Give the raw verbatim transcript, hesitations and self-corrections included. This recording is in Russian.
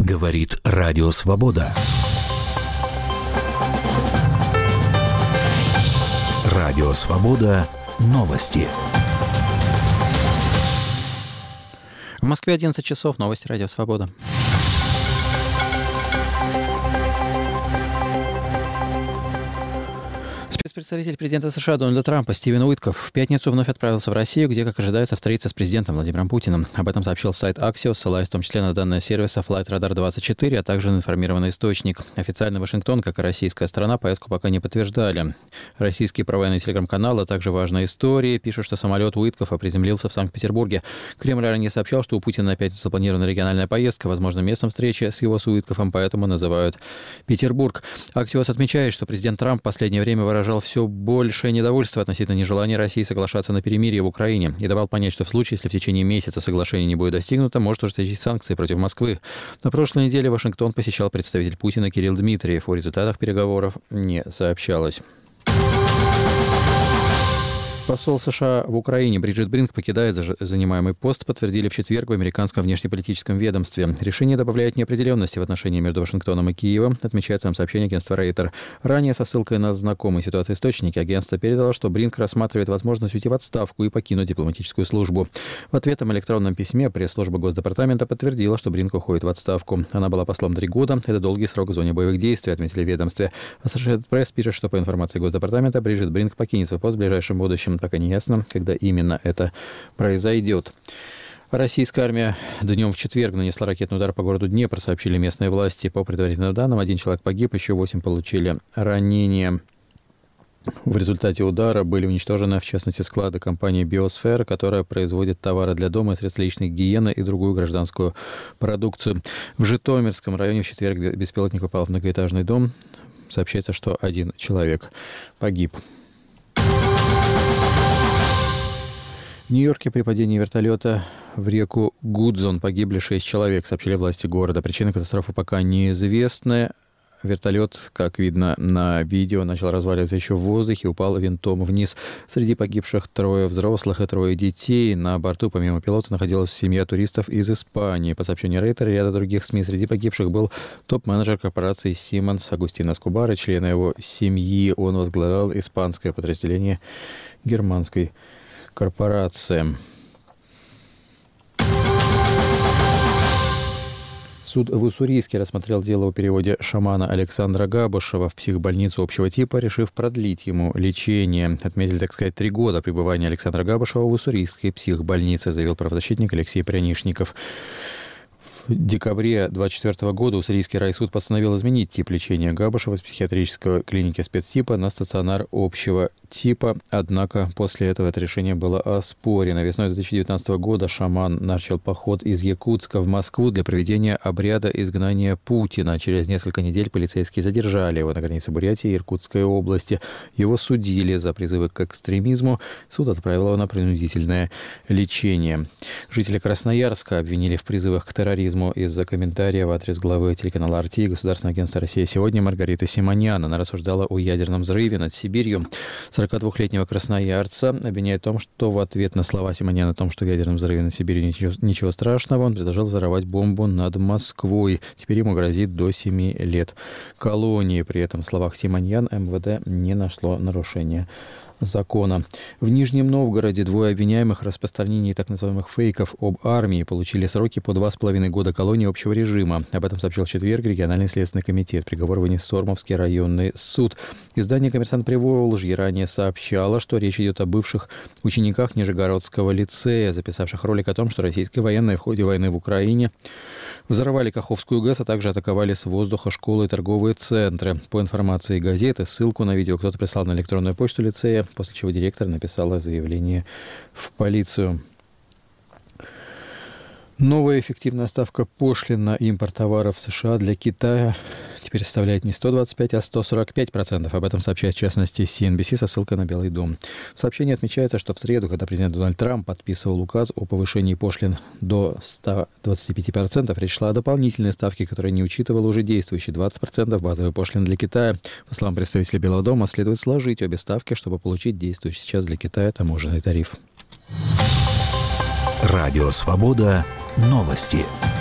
Говорит Радио Свобода. Радио Свобода. Новости. В Москве одиннадцать часов. Новости Радио Свобода. Спецпредставитель президента США Дональда Трампа Стивен Уитков в пятницу вновь отправился в Россию, где, как ожидается, встретится с президентом Владимиром Путиным. Об этом сообщил сайт Axios, ссылаясь в том числе на данные сервиса Flightradar двадцать четыре, а также на информированный источник. Официально Вашингтон, как и российская сторона, поездку пока не подтверждали. Российские провоенные телеграм-каналы, а также «Важные истории» пишут, что самолет Уиткова приземлился в Санкт-Петербурге. Кремль ранее сообщал, что у Путина на пятницу запланирована региональная поездка, возможно, местом встречи с его с Уитковым, поэтому называют Петербург. Axios отмечает, что президент Трамп в последнее время выражал все больше недовольство относительно нежелания России соглашаться на перемирие в Украине и давал понять, что в случае, если в течение месяца соглашение не будет достигнуто, может ужесточить санкции против Москвы. На прошлой неделе Вашингтон посещал представитель Путина Кирилл Дмитриев. О результатах переговоров не сообщалось. Посол США в Украине Бриджит Бринк покидает занимаемый пост, подтвердили в четверг в американском внешнеполитическом ведомстве. Решение добавляет неопределенности в отношении между Вашингтоном и Киевом, отмечает в своем сообщении агентство Рейтер. Ранее со ссылкой на знакомые ситуации источники агентство передало, что Бринк рассматривает возможность уйти в отставку и покинуть дипломатическую службу. В ответном электронном письме пресс-служба Госдепартамента подтвердила, что Бринк уходит в отставку. Она была послом три года. Это долгий срок в зоне боевых действий, отметили в ведомстве. Associated Press пишет, что по информации Госдепартамента Бриджит Бринк покинет свой пост в ближайшем будущем. Пока не ясно, когда именно это произойдет. Российская армия днем в четверг нанесла ракетный удар по городу Днепр, сообщили местные власти. По предварительным данным, один человек погиб, еще восемь получили ранения. В результате удара были уничтожены, в частности, склады компании «Биосфера», которая производит товары для дома, средства личной гигиены и другую гражданскую продукцию. В Житомирском районе в четверг беспилотник попал в многоэтажный дом. Сообщается, что один человек погиб. В Нью-Йорке при падении вертолета в реку Гудзон погибли шесть человек, сообщили власти города. Причина катастрофы пока неизвестна. Вертолет, как видно на видео, начал разваливаться еще в воздухе и упал винтом вниз. Среди погибших трое взрослых и трое детей. На борту, помимо пилота, находилась семья туристов из Испании. По сообщению Рейтера и ряда других СМИ, среди погибших был топ-менеджер корпорации Siemens Агустин Эскобар и члены его семьи. Он возглавлял испанское подразделение германской корпорации. Суд в Уссурийске рассмотрел дело о переводе шамана Александра Габышева в психбольницу общего типа, решив продлить ему лечение. Отметили, так сказать, три года пребывания Александра Габышева в Уссурийской психбольнице, заявил правозащитник Алексей Прянишников. В декабре две тысячи двадцать четвёртого года Уссурийский райсуд постановил изменить тип лечения Габышева с психиатрической клиники спецтипа на стационар общего типа. Однако после этого это решение было оспорено. Весной две тысячи девятнадцатого года шаман начал поход из Якутска в Москву для проведения обряда изгнания Путина. Через несколько недель полицейские задержали его на границе Бурятии и Иркутской области. Его судили за призывы к экстремизму. Суд отправил его на принудительное лечение. Жители Красноярска обвинили в призывах к терроризму из-за комментария в адрес главы телеканала эр ти и Государственного агентства «Россия сегодня» Маргариты Симоньян. Она рассуждала о ядерном взрыве над Сибирью. сорокадвухлетнего красноярца обвиняет в том, что в ответ на слова Симоньян о том, что в ядерном взрыве над Сибирью ничего, ничего страшного, он предложил взорвать бомбу над Москвой. Теперь ему грозит до семи лет колонии. При этом в словах Симоньян эм вэ дэ не нашло нарушения закона. В Нижнем Новгороде двое обвиняемых в распространении так называемых фейков об армии получили сроки по два с половиной года колонии общего режима. Об этом сообщил в четверг региональный следственный комитет. Приговор вынес Сормовский районный суд. Издание «Коммерсант Приволжья» ранее сообщало, что речь идет о бывших учениках Нижегородского лицея, записавших ролик о том, что российские военные в ходе войны в Украине взорвали Каховскую ГЭС, а также атаковали с воздуха школы и торговые центры. По информации газеты, ссылку на видео кто-то прислал на электронную почту лицея, после чего директор написала заявление в полицию. Новая эффективная ставка пошлин на импорт товаров в США для Китая теперь составляет не сто двадцать пять, а сто сорок пять процентов. Об этом сообщает, в частности, си эн би си со ссылкой на Белый дом. В сообщении отмечается, что в среду, когда президент Дональд Трамп подписывал указ о повышении пошлин до ста двадцати пяти процентов, речь шла о дополнительной ставке, которая не учитывала уже действующие двадцать процентов базовой пошлины для Китая. По словам представителя Белого дома, следует сложить обе ставки, чтобы получить действующий сейчас для Китая таможенный тариф. Радио «Свобода». Новости.